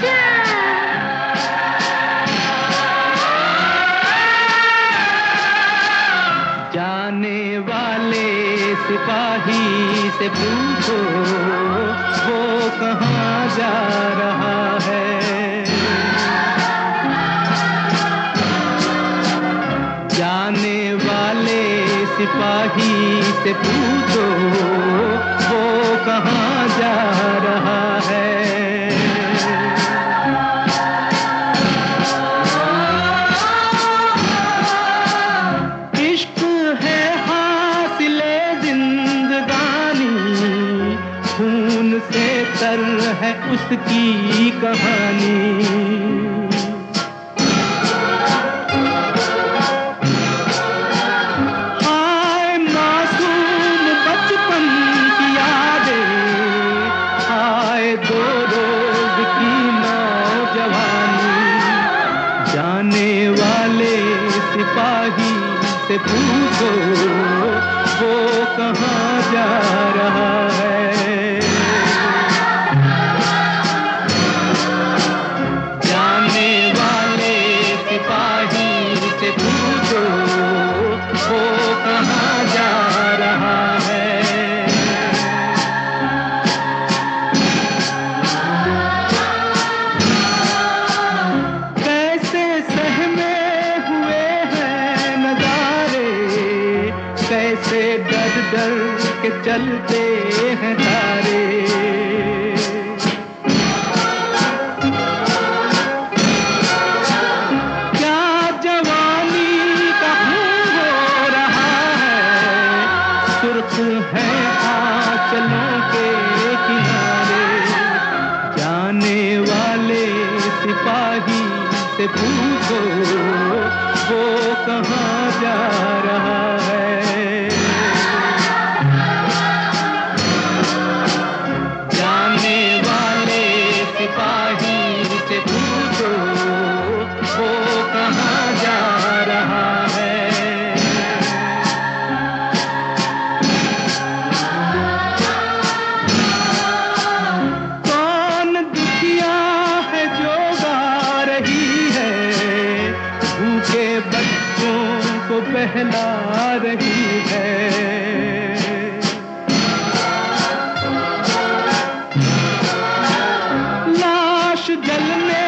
जाने वाले सिपाही से पूछो वो कहाँ जा रहा है। जाने वाले सिपाही से पूछो वो कहाँ जा रहा है। इश्क है हासिले जिंदगानी, खून से तर है उसकी कहानी। जाने वाले सिपाही से पूछो वो कहाँ जा रहा है। जाने वाले सिपाही से पूछो वो कहाँ जा रहा है। कैसे डर डर के चलते हैं तारे। क्या जवानी का खून हो रहा है, सुर्ख है आंचलों के किनारे। जाने वाले सिपाही से पूछो वो कहाँ जा रहा है। बच्चों को बहला रही है। लाश जलने